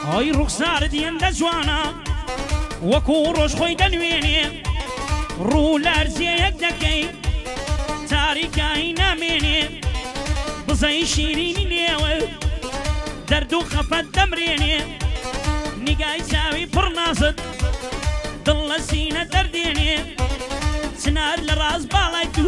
ئەی ڕوخسار دیێندە جوانە وەکو ڕۆژ خۆی دەنوێنێ ڕوو لەرزیەیەک دەکەی تاریکایی نامێنێ بزەی شیرینی لێوە دەرد و خەفەت دەمرێنێ نیگای چاوی پڕ نازت دڵ لە سینە دەردێنێ چنار لە ڕاست باڵای تو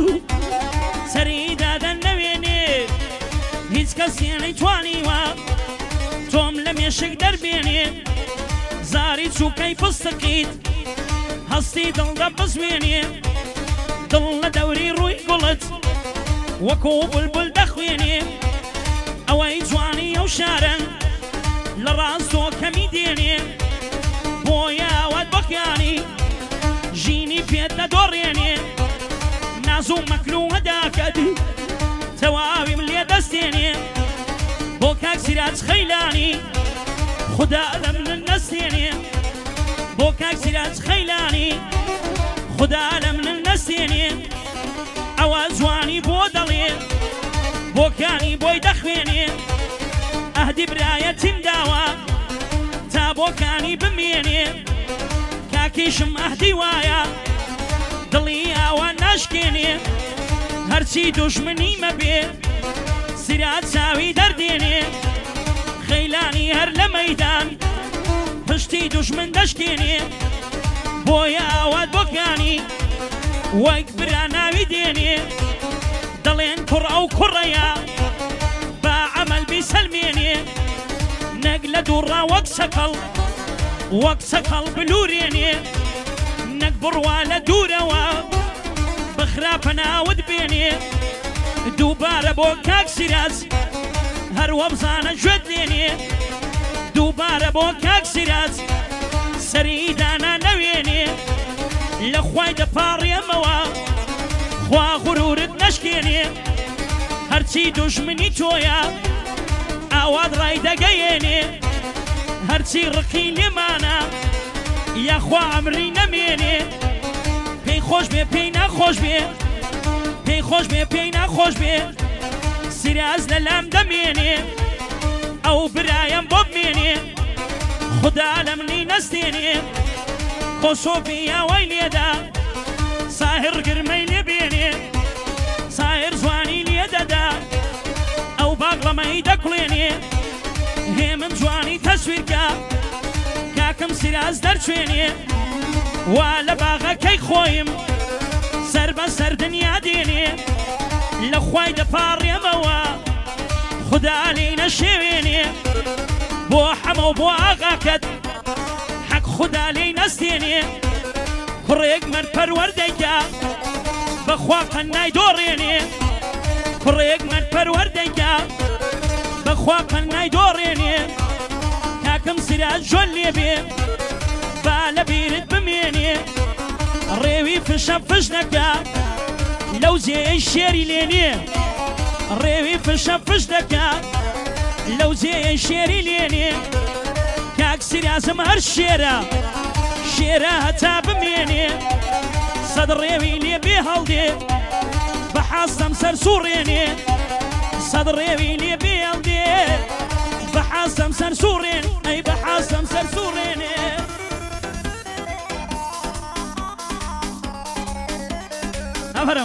سەریدا دەنەوێنێ هیچ کەسێنەی توانیوە تۆم لە مێشک دەربێنێ زاری چووکەی فستقیت هەستی دڵدە بزوێنێ دڵ لە دەوری ڕووی گوڵت وەکو بولبول دەخوێنێ ئەوەی جوانی ئەو شارە لە ڕاستۆ کەمی دێنێ بۆیە ئەوەت بەخیانی ژینی پێت دەدۆڕێنێ ناز و مەکروه داکەت تەواویم لێ دەستێنێ بۆ کاک سیراج خەیلانی خدا لە من نەستێنێ بۆ کاک سیراج خەیلانی خدا لە من نەستێنێ ئەوە جوانی بۆ دەڵێ بۆکانی بۆی دەخوێنێ ئەهدی برایەتیم داوە تا بۆکانی بمێنێ کاکیشم ئەهدی وایە دڵی ئاوان ناشکێنێ هەرچی دوژمنی مەبێ سیراج چاوی دەردێنێ خەیلانی هەر لە مەیدان پشتی دوژمن دەشکێنێ بۆیە ئاوات بۆکانی وەک برا ناوی دێنێ دەڵێن کوڕ ئەو کوڕەیە با عەمەل بیسەلمێنێ نەک لە دووڕا وەک سەکەڵ بلورێنێ نەک بڕوا لە دوورەوە بخراپە ناوت بێنێ دووبارە بۆ کاک سیراج هەروە بزانە گوێت لێنێ دووبارە بۆ کاک سیراج سەری دانا نەوێنێ لە خوای دەپاڕێمەوە خوا غورورت نەشکێنێ هەرچی دوژمنی تۆیە ئاوات ڕای دەگەیێنێ هەرچی ڕقی لێمانە یاخوا ئەمری نەمێنێ پێی خۆش بێ پێی ناخۆش بێ پێی خۆش بێ پێی ناخۆش بێ سیراج لە لام دەمێنێ ئەو برایەم بۆ بمێنێ خدا لە منی نەستێنێ کۆسۆفی یاوای لێدا ساهر گرمەی لێ بێنێ ساهر جوانی لێ دەدا ئەو باغڵەمەی دەکوڵێنێ هێمن جوانی تەسویرکە کاکەم سیراج دەرچوێنێ وا لە باغەکەی خۆیم سەر بە سەر دنیا دێنێ لە خوای دەپاڕێمەوە خدا لێی نەشێوێنێ بۆ حەمە و بۆ ئاغاکەت حەق خدا لێی نەستێنێ کوڕێک من پەروەردەیکە بەخوا پەنای دۆڕێنێ کوڕێک من پەروەردەیکە بەخوا پەنای دۆڕێنێ کاکەم سیراج جۆن لێبێ با لە بیرت بمێنێ ڕێوی فشە فش نەکە لەو جێی شێری لێنێ ڕێوی فشە فش دەکە لەو جێی شێری لێنێ کاک سیرازم هەر شێرە شێرە هەتا بمێنێ سەد ڕێوی لێ بێ هەڵدێ بە حەزم سەر سوڕێنێ سەد ڕێوی لێ بێ هەڵدێ بە حەزم سەر سوڕێن ئەی بە حەزم سەر سوڕێنێ ئەفەرم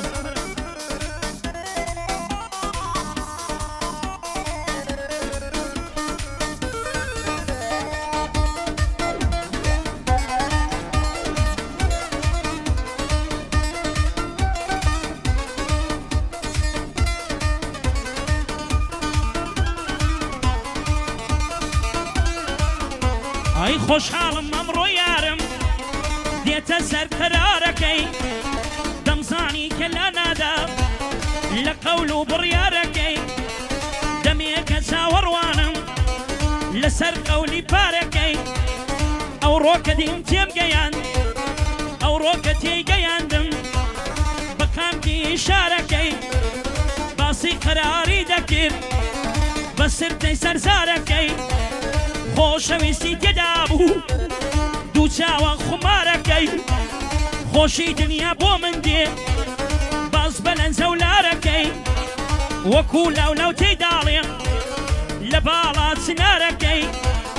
ئەی خۆشحاڵم ئەمڕۆ یارم دێتە سەر قەرارەکەی دەمزانی کە لە نادا لە قەول و بڕیارەکەی دەمێکە چاوەڕوانم لەسەر قەولی پارەکەی ئەو ڕۆکە دیم تێم گەیاند ئەو ڕۆکە تێیگەیاندم بە کامکی ئیشارەکەی باسی قەراری دەکرد بە سرتەی سەرزارەکەی خۆشەویستی تێدا بوو دوو چاوە خومارەکەی خۆشی دنیا بۆ من دێ باز بەلەنجە و لارەکەی وەکو لاو تێداڵێ لە باڵا چنارەکەی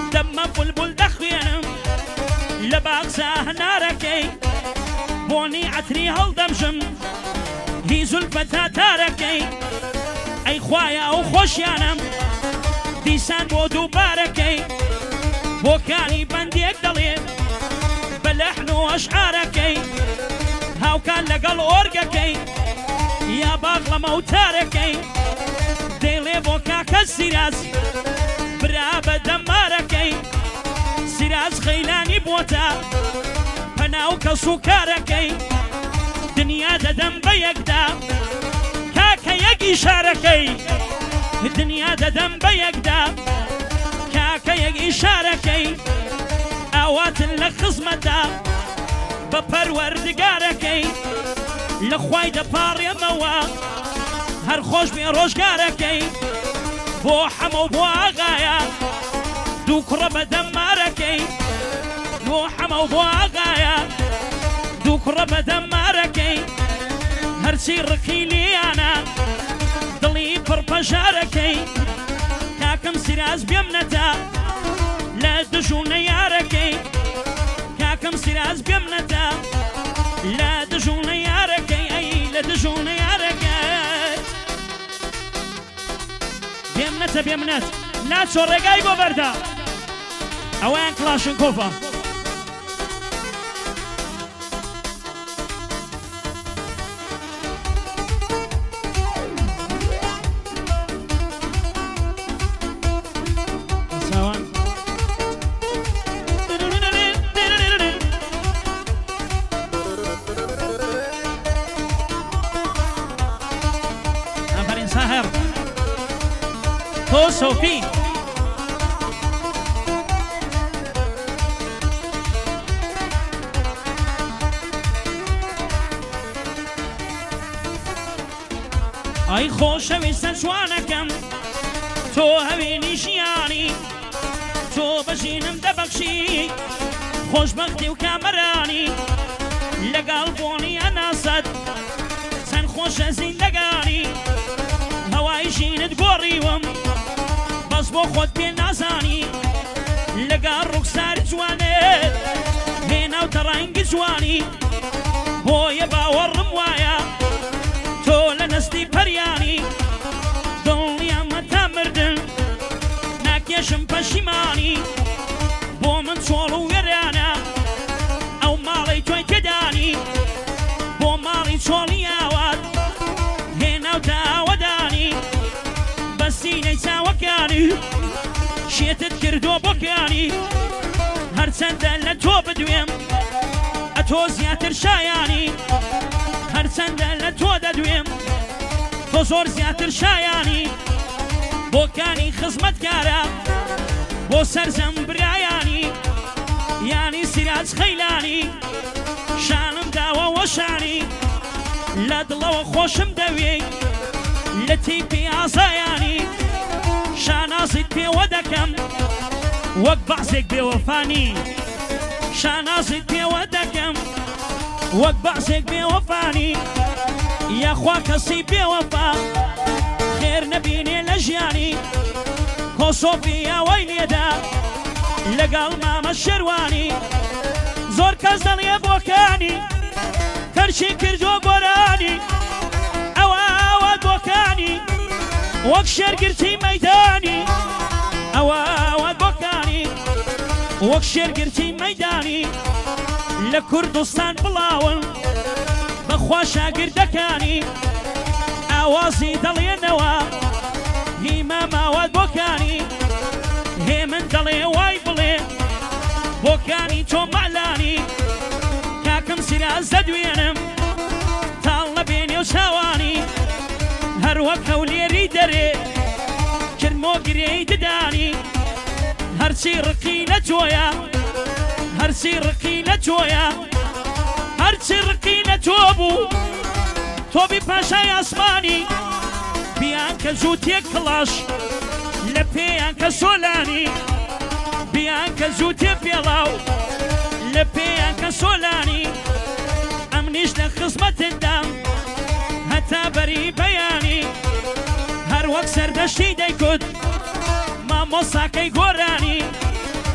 دەمە بولبول دەخوێنم لە باغچە هەنارەکەی بۆنی عەتری هەڵدەمژم هی زولفە تاتارەکەی ئەی خوایە ئەو خۆشیانم دیسان بۆ دووبارەکەی بۆکانی بەندێک دەڵێت بە لەحن و ئەشعارەکەی هاوکان لەگەڵ ئۆرگەکەی یا باغ لە مەوتارەکەی دەیڵێ بۆ کاکە سیراز برا بە دەمارەکەی سیراز خەیلانی بۆتە پەناو کەس و کارەکەی دنیا دەدەم بە یەکدا کاکە یەک ئیشارەکەی دنیا دەدەم بە یەکدا کاکە یەک ئیشارەکەی ئاواتن لە خزمەتە بە پەروەردگارەکەی لە خوای دەپاڕێمەوە هەر خۆش بێ ڕۆژگارەکەی بۆ حەمە و بۆ ئاغایە دوو کوڕە بە دەمارەکەی بۆ حەمە و بۆ ئاغایە دوو کوڕە بە دەمارەکەی هەرچی ڕقی لیانە دڵی پڕپەژارەکەی کاکەم سیراز بێمنەتە لە دژوونە یارەکەی کاکەم سیراز بێمنەتە لە دژوونە یارەکەی ئەی لە دژوونە یارەکەی بێمنەتە بێمنەت ناچۆ ڕێگای بۆ بەردا ئەوەیان کلاشنکۆفە صوفي ئەی خۆشەویستە جوانەکەم تۆ هەوێنی ژیانی تۆ بەژینم دەبەخشی خۆشبەختی و کامەرانی لەگەڵ بۆنی ئەناست چەند خۆشە زیندەگانی هەوای ژینت گۆڕیوم بەس بۆ خۆت پێ نازانی لەگەڵ ڕوخساری جوانێت هێناوتە ڕەنگی جوانی بۆیە باوەڕم وایە تۆ لە نستی پەریانی دڵنیامە تا مردن ناکێشم پەشیمانی بۆ من چۆڵ و وێرانە ئەو ماڵی تۆی تێدانی بۆ ماڵی چۆڵی ئاوات هێناوتە ئاوەدانی بەسینەی چاوەکانی شێتت کردۆ بۆکانی هەرچەندە لە تۆ بدوێم ئەتۆ زیاتر شایانی هەرچەندە لە تۆ دەدوێم تۆ زۆر زیاتر شایانی بۆکانی خزمەتکارە بۆ سەرزەم برایانی یانی سیراج خەیلانی شانم داوە وەشانی لە دڵەوە خۆشم دەوێ لە تیپی ئازایانی شانازیت پێوە دەکەم وەک بەعزێک بێوەفانی شانازیت پێوە دەکەم وەک بەعزێک بێوەفانی یاخوا کەسی بێوەفا خێر نەبینێ لە ژیانی کۆسۆفی ئەوەی لێدا لەگەڵ مامە شێروانی زۆر کەس دەڵێ بۆکانی کەرچی کردۆ گۆرانی ئەوە بۆکانی وەک شێرگرتی مەیدانی ئەوە بۆکانی وەک شێرگرتی مەیدانی لە کوردستان بڵاون بەخوا شاگردەکانی ئاوازی دەڵێنەوە هیمە ماوەت بۆکانی هێ من دەڵێ وای بڵێ بۆکانی تۆ مەعلانی کاکەم سیراز دەدوێنم تاڵ نەبێنێ و چاوانی هەروەک هەولێری دەرێ کرمۆ گرێی ددانی هەرچی ڕقی لە تۆیە هەرچی ڕقی لە تۆیە هەرچی ڕقی لە تۆ بوو تۆبی پاشای ئاسمانی بیان کە زوو تێک کڵاش لە پێیان کە سۆلانی بیان کە زوو تێ پێڵاو لە پێیان کە سۆلانی ئەمنیش لە خزمەتتدام هەتا بەری بەیانی هەروەک سەردەشتی دەیکوت مامۆساکەی گۆرانی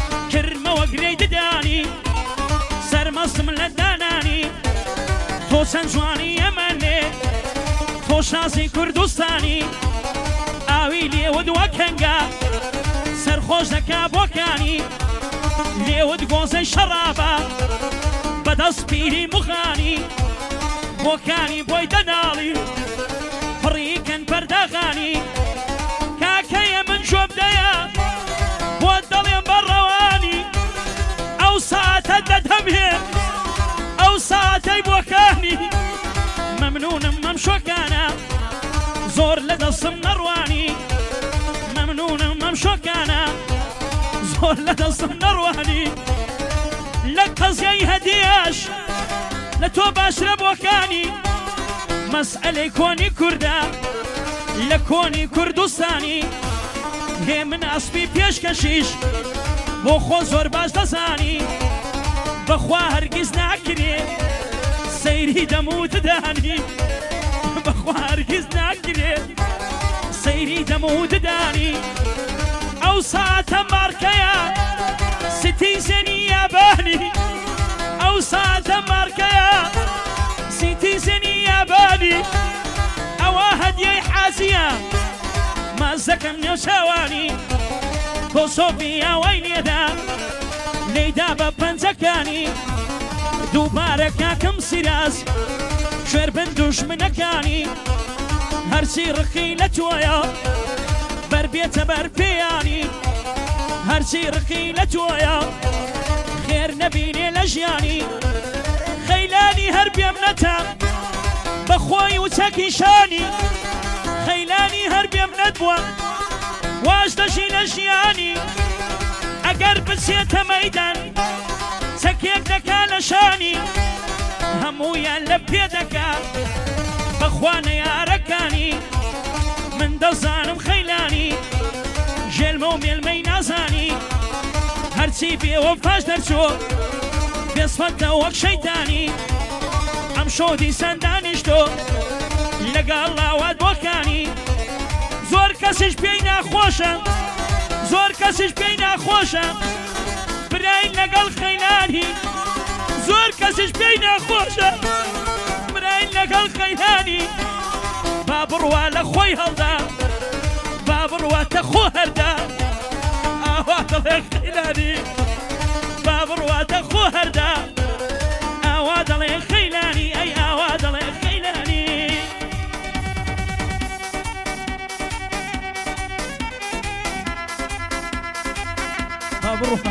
گرمەوە گرەی ددانی سەرمەستم لە دانانی تۆ چەند جوانی ئەمەنێ تۆ شازی کوردستانی ئاوی لێوت وەک هەنگا سەرخۆش دەکا بۆکانی لێوت گۆزەی شەڕابە بەدەست پیری مخانی بۆکانی بۆی دەناڵی پڕیکەن پەرداغانی کاکەیە من جۆبدەیە بۆ دەڵێم بەڕەوانی ئەو ساتە دەدەمێ ئەو ساتەی بۆکانی مەمنونم مەم شۆکانە زۆر لە دەستم نەڕوانی مەمنونم مەم شۆکانە زۆر لە دەستم نەڕوانی لە قەزیای هەدیەش لە تۆ باشرە بۆکانی مەسئلەی کۆنی کووردە لە کۆنی کوردستانی هێ من ئەسپی پێشکەشیش بۆ خۆ زۆر باش دەزانی بەخوا هەرگیز ناکرێ سەیری دەموتدانی بەخوا هەرگیز ناکرێ سەیری دەموتدانی ئەو ساتە مارکەیە ستیزێنی یابانی ئەو ساتە مارکەیە ستیزێنی یابانی ئەوە هەدیەی حازیە مازەکەم نێو چاوانی تۆ سۆفی ئەوەی لێدا لێدا بە پەنجەکانی دووبارە کاکەم سیراز کوێر بن دوژمنەکانی هەرچی ڕقی لە تۆیە بەربێتە بەر پێیانی هەرچی ڕقی لە تۆیە خێر نەبینێ لە ژیانی خەیلانی هەر بێم نەتە بەخۆی و چەکیشانی خەیلانی هەر بێم نەتبووە واش دەژی لە ژیانی ئەگەر بچێتە مەیدان چەکێک دەکا لە شانی هەموویان لە پێ دەکا بەخوا نەیارەکانی من دەزانم خەیلانی ژێلمە و مێلمەی نازانی هەرچی بێوە پاش دەرچۆ بێسفەتە وەک شەیتانی ئەم شۆدی سەندانیشتۆ لەگەڵ لاوات بۆکانی زۆر کەسیش پێی ناخۆشە زۆر کەسیش پێی ناخۆشە براین لەگەڵ خەیلانی زۆر کەسیش پێی ناخۆشە براین لەگەڵ خەیلانی با بڕوا لە خۆی هەڵدا با بڕواتە خۆ هەردا ئاوا دەڵێ خەیلانی با بڕواتە خۆ هەردا ئاوا دەڵێ خەیلانی ئەی ئاوا دەڵێ خەیلانی با بڕوا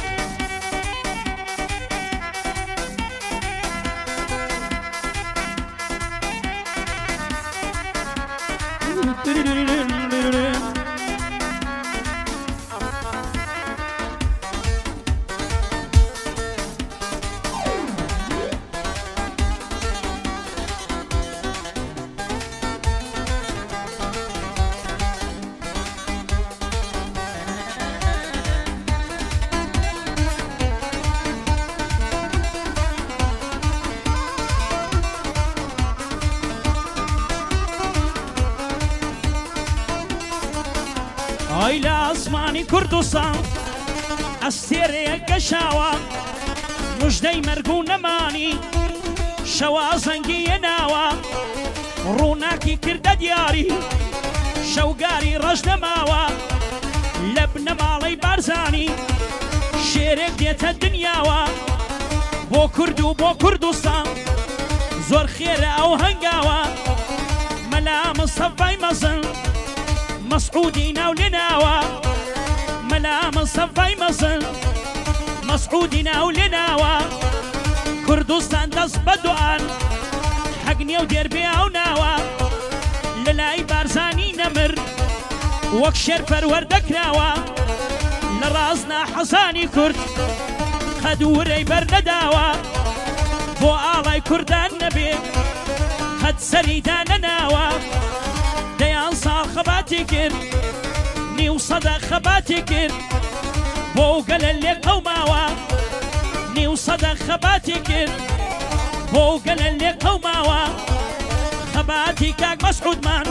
ئای لە ئاسمانی کوردستان ئەستێرەیە گەشاوە موژدەی مەرگ و نەمانی شەوا زەنگیە ناوە ڕووناکی کردە دیاری شەوگاری ڕەش نەماوە لە بنەماڵەی بارزانی شێرێک دێتە دنیاوە بۆ کورد و بۆ کوردستان زۆر خێرە ئەو هەنگاوە مەلا مستەفای مەزن مسعودي ناو لناوى ملا مصفاي مصن مسعودي ناو لناوى كردستان دس بدوان حقني ودير بيها وناوى للاي بارزاني نمر وكشر فرورد كراوى لرازنا حصاني كرد خدوري برنداوى بو آلاي كردان نبي خد سريدان ناوى ديان صار خباتي كر نيو صدا خباتي كر بو قل اللي قوماوا نيو صدا خباتي كر بو قل اللي قوماوا خباتي كاك مسعود مان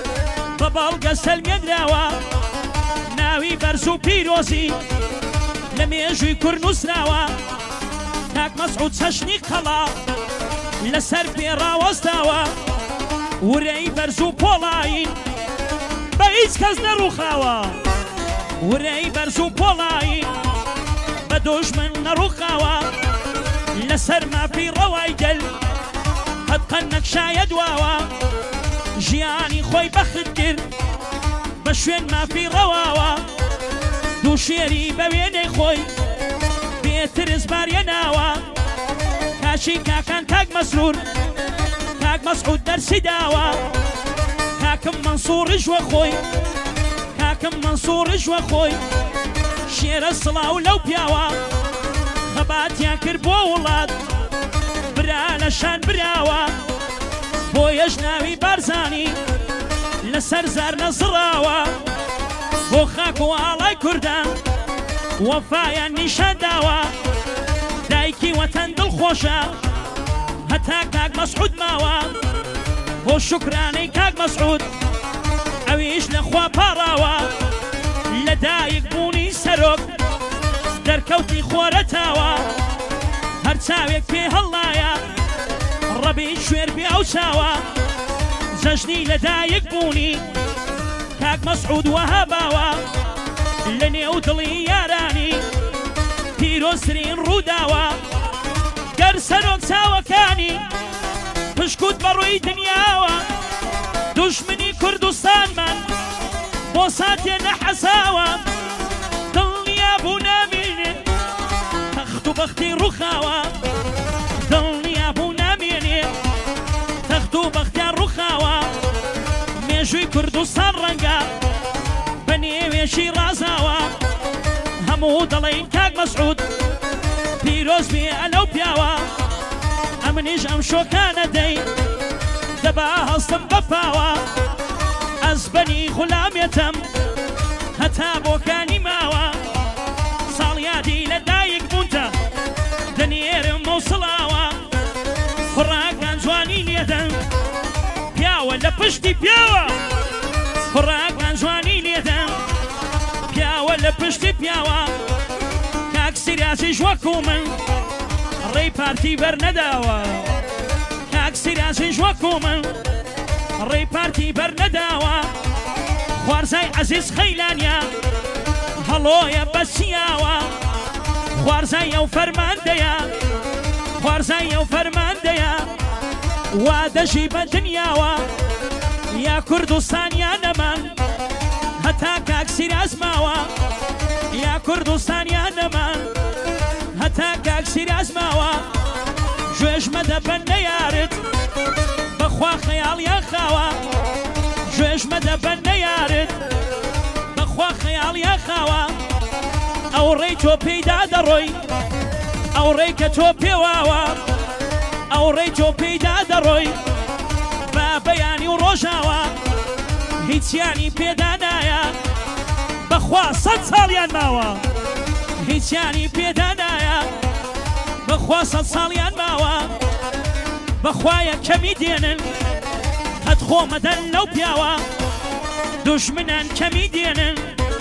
ببال قسل مدراوا ناوي برزو بيروزي لە مێژووی کورد نووسراوە کاک مەسعود چەشنی قەڵا لەسەر پێڕاوەستاوە ورەی بەرز و پۆڵاین بە هیچ کەس نەڕووخاوە ورەی بەرز و پۆڵاین بە دۆژمن نەڕووخاوە لەسەر مافی ڕەوای گەل قەتقەن نەکشایە دواوە ژیانی خۆی بەخت کرد بە شوێن مافی ڕەواوە دوو شێری بە وێنەی خۆی بێترس باریە ناوە کاشی کاکان کاک مەسرور کاک مەسعود دەرسی داوە کاکم مەنسوورش وە خۆی کاکم مەنسوورش وە خۆی شێرە سڵاو لەو پیاوە خەباتیان کرد بۆ وڵات برا لە شان براوە بۆیەش ناوی بارزانی لەسەر زار نەزڕاوە بۆ خاک و ئاڵای کوردان وەفایان نیشان داوە دایکی وەتەن دڵخۆشە هەتا کاک مەسعود ماوە بۆ شوکرانەی کاک مەسعود ئەویش لەخوا پاڕاوە لە دایک بوونی سەرۆک دەرکەوتی خۆرەتاوە هەر چاوێک پێ هەڵایە ڕەبی شوێر بێ ئەو چاوە جەژنی لە دایک بوونی کاک مەسعود وەها باوە لە نێو دڵی یارانی پیرۆزترین ڕووداوە گەر سەرۆک چاوەکانی پشکوت بەڕووی دنیاوە دوژمنی کوردستانمان بۆ ساتێ نەحەساوە دڵنیا بوو نامێنێ تەخت و بەختی ڕووخاوە دڵنیا بوو نامێنێ تەخت و بەختیان ڕووخاوە مێژووی کوردستان ڕەنگە بە نێوێشی ڕازاوە هەموو دەڵێن کاک مەسعود پیرۆز بێ ئەلەو پیاوە ئەمنیش ئەم شۆکانە دەی دەبا هەستم بەپاوە ئەزبەنی غولامێتم هەتا بۆکانی ماوە ساڵیادی لە دایک بوونتە دەنێرم مەوسڵاوە کوڕاکان جوانی لێدەن پیاوە لە پشتی پیاوە کوڕاکان جوانی لێدەن پیاوە لە پشتی پیاوە کاک سیرازیش وەکو من ڕێی پارتی بەرنەداوە کاک سیرازیش وەکو من ڕێی پارتی بەرنەداوە خوارزای عەزیز خەیلانیا هەڵۆیە بەچیاوە خوارزای ئەو فەرماندەیە خوارزای ئەو فەرماندەیە وا دەژی بە دنیاوە یا کوردستان یا نەمان هەتا کاک سیراز ماوە یا کوردستان یا نەمان هەتا کاک سیراز ماوە گوێژمە دەبەن نەیارت بەخوا خەیاڵیان خاوە گوێژمە دەبەن نەیارت بەخوا خەیاڵیان خاوە ئەو ڕێی تۆ پێیدا دەڕۆی ئەو ڕێی کە تۆ پێواوە ئەو ڕێی تۆ پێیدا دەڕۆی با بەیانی و ڕۆژاوە هیچیانی پێدا نایە بەخوا 100 ساڵیان ماوە هیچیانی پێدا نایە بەخوا 100 ساڵیان ماوە بەخوایە کەمی دێنن قەت خۆمەدەن لەو پیاوە دوژمنان کەمی دێنن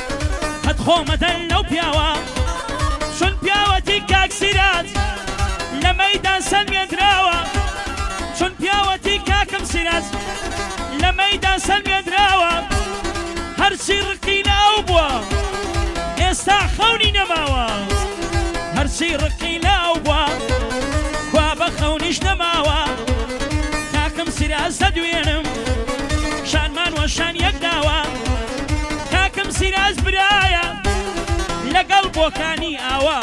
قەت خۆمەدەن لەو پیاوە چون پیاوەتی کاک سیراز لە مەیدان سەلمێنراوە چون پیاوەتی کاکم سیراز لە مەیدان سەلمێنراوە هەرچی ڕقی لاو بووە ئێستا خەونی نەماوە هەرچی ڕقی لاو بووە کوا بە خەونیش نەماوە کاکم سیراز دەدوێنم شانمان وە شان یەک داوە کاکم سیراز برایە لەگەڵ بۆکانی ئاوە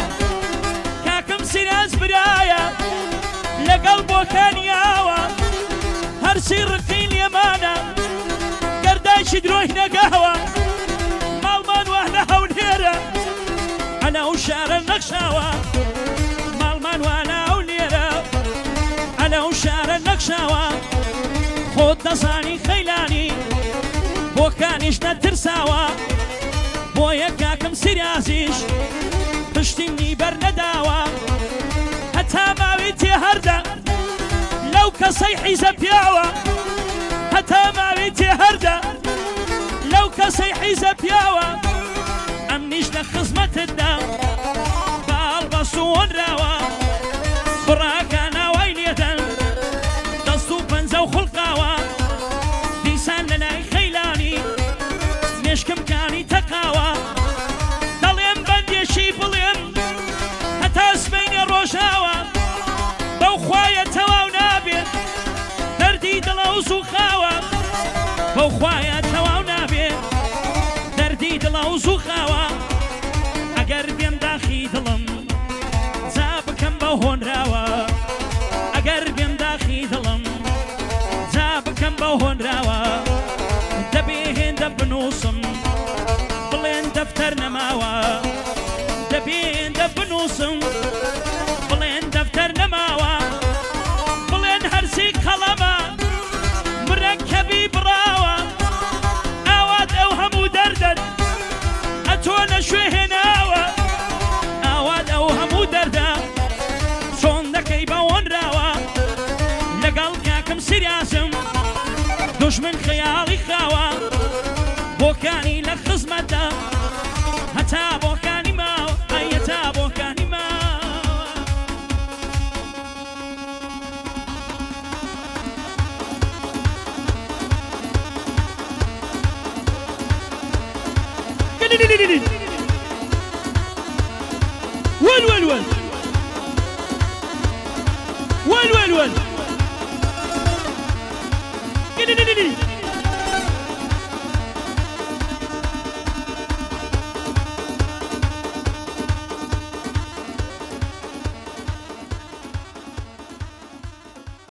کاکم سیراز برایە لەگەڵ بۆکانی ئاوە هەرچی ڕقی لێمانە گەردایکی درۆی نەگاوە ماڵمان وانە هەولێرە ئەنە ئەو شارە نەخشاوە ماڵمان وانە هەولێرە ئەنە ئەو شارە نەخشاوە خۆت دەزانی خەیلانی بۆکانیش نەترساوە بۆیە کاکم سیرازیش پشتینی بەرنەداوە هەتا ماوی تێ هەردە لەو کەسەی حیزە پیاوە هەتا ماوی تێ هەردە لەو کەسەی حیزە پیاوە ئەم نیش لخزمة الدم بالبصون روا براكانا ويليدا دستو بنزو خلقاوا ديسان للاي خيلاني مشكم كاني تقاوا دليم بندي شي بليم حتى سبيني روشاوا بوخوايا تواو نابي دردي دلوزو خاوا بوخوايا تواو نابي دردي دلوزو خاوا اگر بيم داخي دلم زابكم بوهون راوا اگر بيم داخي دلم زابكم بوهون راوا دبيهن دبنوسم بلين دفتر نماوا دبيهن دبنوسم بلين دفتر نماوا بلين هرسي قلما مركبي براوا اواد اوهم دردد اتونا شوي هناوا اواد اوهم دردا شون دكي بون راوا لقل كاكم سرياسم دشمن خيالي خاوا بوكاني لخزمته هتا بوكاني ماوا هيتا بوكاني ماوا وين